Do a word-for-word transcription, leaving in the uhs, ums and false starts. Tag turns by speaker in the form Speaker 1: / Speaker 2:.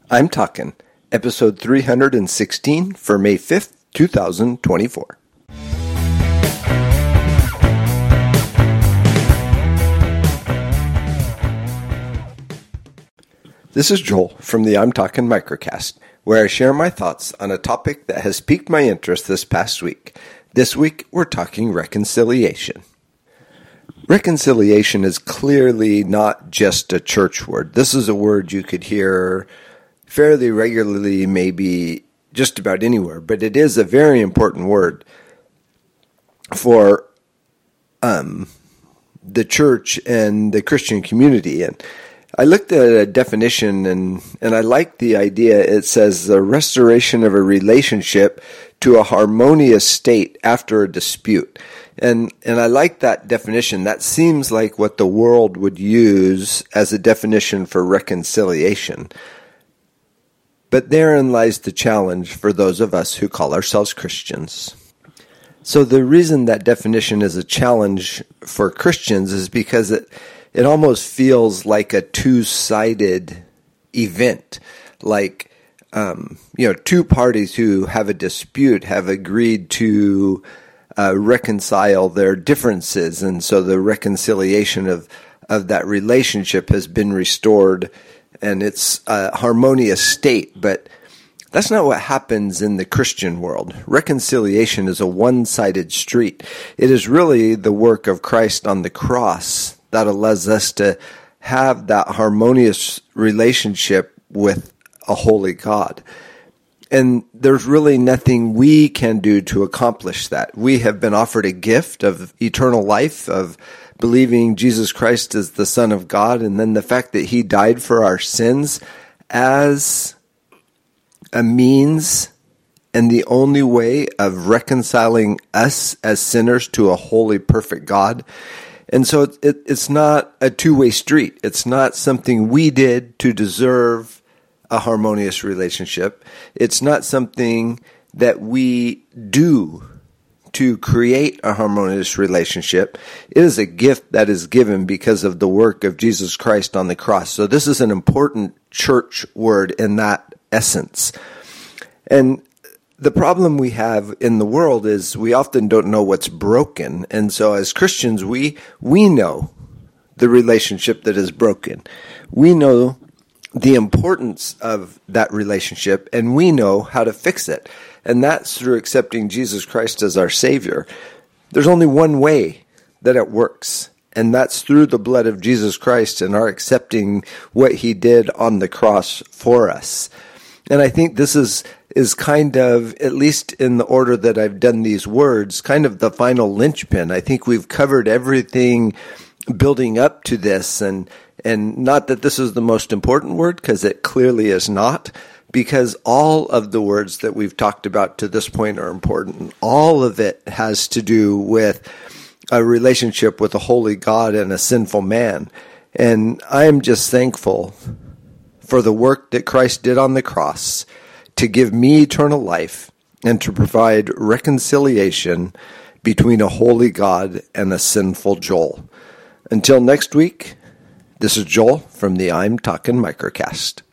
Speaker 1: I'm Talkin', episode three hundred sixteen for May fifth, two thousand twenty-four. This is Joel from the I'm Talkin' Microcast, where I share my thoughts on a topic that has piqued my interest this past week. This week, we're talking reconciliation. Reconciliation is clearly not just a church word. This is a word you could hear fairly regularly, maybe just about anywhere, but it is a very important word for um, the church and the Christian community. And I looked at a definition, and, and I like the idea. It says the restoration of a relationship to a harmonious state after a dispute. And and I like that definition. That seems like what the world would use as a definition for reconciliation. But therein lies the challenge for those of us who call ourselves Christians. So the reason that definition is a challenge for Christians is because it it almost feels like a two-sided event. Like, um, you know, two parties who have a dispute have agreed to Uh, reconcile their differences, and so the reconciliation of, of that relationship has been restored, and it's a harmonious state. But that's not what happens in the Christian world. Reconciliation is a one-sided street. It is really the work of Christ on the cross that allows us to have that harmonious relationship with a holy God. And there's really nothing we can do to accomplish that. We have been offered a gift of eternal life, of believing Jesus Christ is the Son of God, and then the fact that He died for our sins as a means and the only way of reconciling us as sinners to a holy, perfect God. And so it, it, it's not a two-way street. It's not something we did to deserve a harmonious relationship. It's not something that we do to create a harmonious relationship. It is a gift that is given because of the work of Jesus Christ on the cross. So this is an important church word in that essence. And the problem we have in the world is we often don't know what's broken. And so as Christians, we we know the relationship that is broken. We know the importance of that relationship, and we know how to fix it. And that's through accepting Jesus Christ as our Savior. There's only one way that it works, and that's through the blood of Jesus Christ and our accepting what He did on the cross for us. And I think this is is kind of, at least in the order that I've done these words, kind of the final linchpin. I think we've covered everything building up to this, and And not that this is the most important word, because it clearly is not, because all of the words that we've talked about to this point are important. All of it has to do with a relationship with a holy God and a sinful man. And I am just thankful for the work that Christ did on the cross to give me eternal life and to provide reconciliation between a holy God and a sinful Joel. Until next week, this is Joel from the I'm Talkin' Microcast.